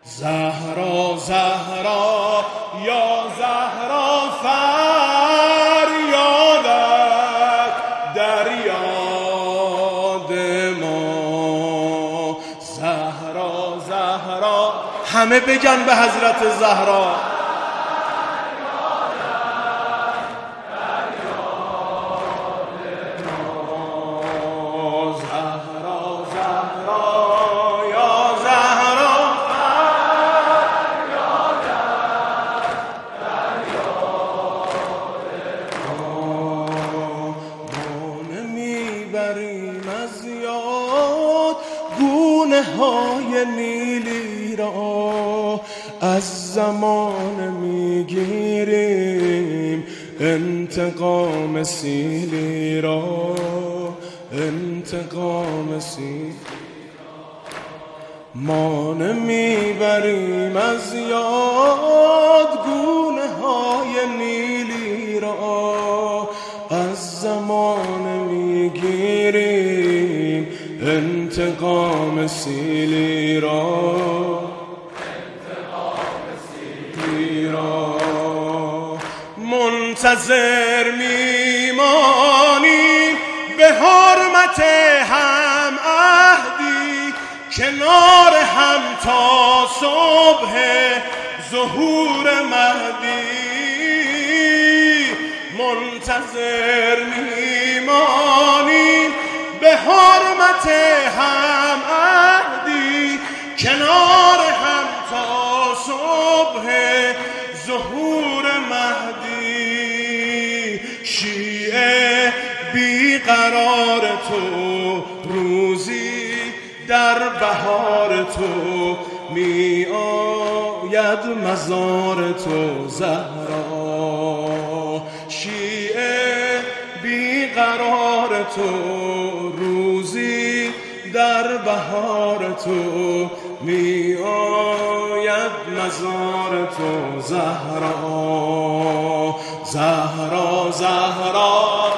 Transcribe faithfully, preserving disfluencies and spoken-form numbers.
زهرا زهرا یا زهرا فریادت در یاد ما. زهرا زهرا همه بگن به حضرت زهرا. از یاد گونه های نیلی را از زمان میگیریم، انتقام سیلی را، انتقام سیلی ما نمیبریم از یاد گونه های نیلی را از زمان میگیریم، انتقام سیلی را، انتقام سیلی را. منتظر میمانیم به حرمت هم عهدی، کنار هم تا صبح ظهور مهدی. منتظر میمانیم به حرمت هم عهدی، کنار هم تا صبح ظهور مهدی. شیعه بیقرار تو روزی در بهار تو می آید مزار تو زهرا. شیعه بیقرار تو روزی در بهار تو می آید مزار تو زهرا. زهرا زهرا